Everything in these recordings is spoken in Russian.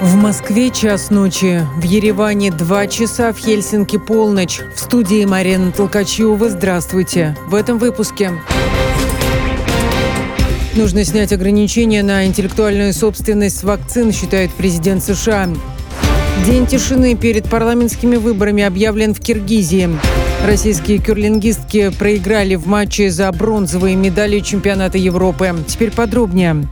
В Москве час ночи, в Ереване 2 часа, в Хельсинки полночь. В студии Марина Толкачева. Здравствуйте. В этом выпуске. Нужно снять ограничения на интеллектуальную собственность вакцин, считает президент США. День тишины перед парламентскими выборами объявлен в Киргизии. Российские кюрлингистки проиграли в матче за бронзовые медали чемпионата Европы. Теперь подробнее.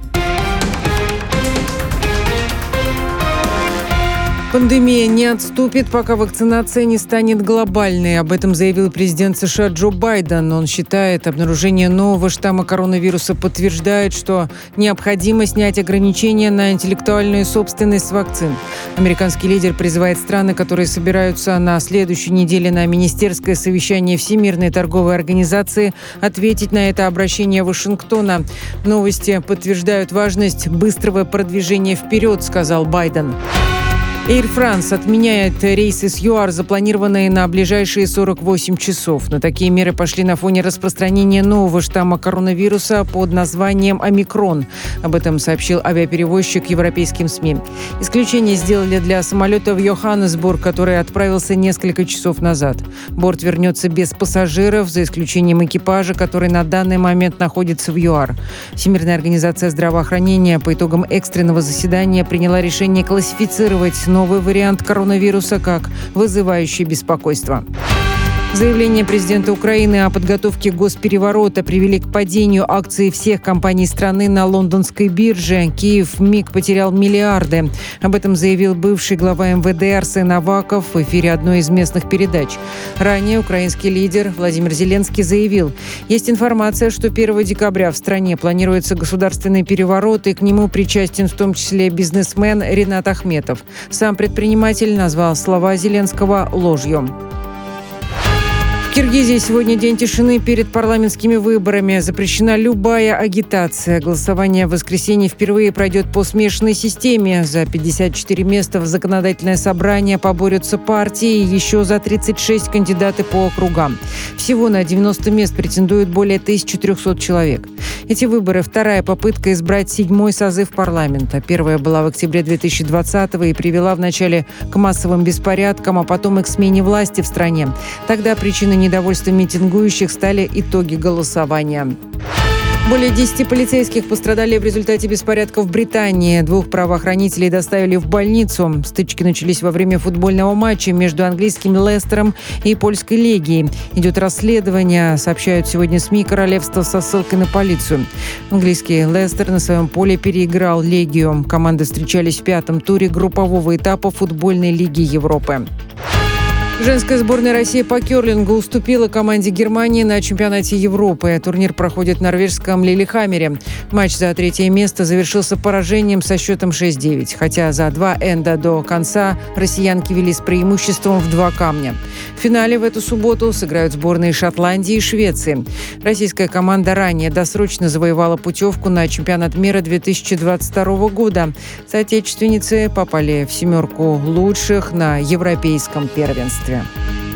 Пандемия не отступит, пока вакцинация не станет глобальной. Об этом заявил президент США Джо Байден. Он считает, обнаружение нового штамма коронавируса подтверждает, что необходимо снять ограничения на интеллектуальную собственность вакцин. Американский лидер призывает страны, которые собираются на следующей неделе на министерское совещание Всемирной торговой организации, ответить на это обращение Вашингтона. Новости подтверждают важность быстрого продвижения вперед, сказал Байден. Air France отменяет рейсы с ЮАР, запланированные на ближайшие 48 часов. Но такие меры пошли на фоне распространения нового штамма коронавируса под названием «Омикрон». Об этом сообщил авиаперевозчик европейским СМИ. Исключение сделали для самолета в Йоханнесбург, который отправился несколько часов назад. Борт вернется без пассажиров, за исключением экипажа, который на данный момент находится в ЮАР. Всемирная организация здравоохранения по итогам экстренного заседания приняла решение классифицировать новый вариант коронавируса как вызывающий беспокойство. Заявление президента Украины о подготовке госпереворота привели к падению акций всех компаний страны на лондонской бирже. Киев вмиг потерял миллиарды. Об этом заявил бывший глава МВД Арсен Аваков в эфире одной из местных передач. Ранее украинский лидер Владимир Зеленский заявил, есть информация, что 1 декабря в стране планируется государственный переворот, и к нему причастен в том числе бизнесмен Ринат Ахметов. Сам предприниматель назвал слова Зеленского ложью. В Киргизии сегодня день тишины перед парламентскими выборами. Запрещена любая агитация. Голосование в воскресенье впервые пройдет по смешанной системе. За 54 места в законодательное собрание поборются партии и еще за 36 кандидаты по округам. Всего на 90 мест претендуют более 1300 человек. Эти выборы – вторая попытка избрать 7-й созыв парламента. Первая была в октябре 2020-го и привела вначале к массовым беспорядкам, а потом и к смене власти в стране. Тогда причиной недовольства митингующих стали итоги голосования. Более 10 полицейских пострадали в результате беспорядков в Британии. 2 правоохранителей доставили в больницу. Стычки начались во время футбольного матча между английским Лестером и польской Легией. Идет расследование, сообщают сегодня СМИ королевства со ссылкой на полицию. Английский Лестер на своем поле переиграл Легию. Команды встречались в 5-м туре группового этапа футбольной лиги Европы. Женская сборная России по керлингу уступила команде Германии на чемпионате Европы. Турнир проходит в норвежском Лилихаммере. Матч за 3-е место завершился поражением со счетом 6-9. Хотя за 2 энда до конца россиянки вели с преимуществом в 2 камня. В финале в эту субботу сыграют сборные Шотландии и Швеции. Российская команда ранее досрочно завоевала путевку на чемпионат мира 2022 года. Соотечественницы попали в 7 лучших на европейском первенстве.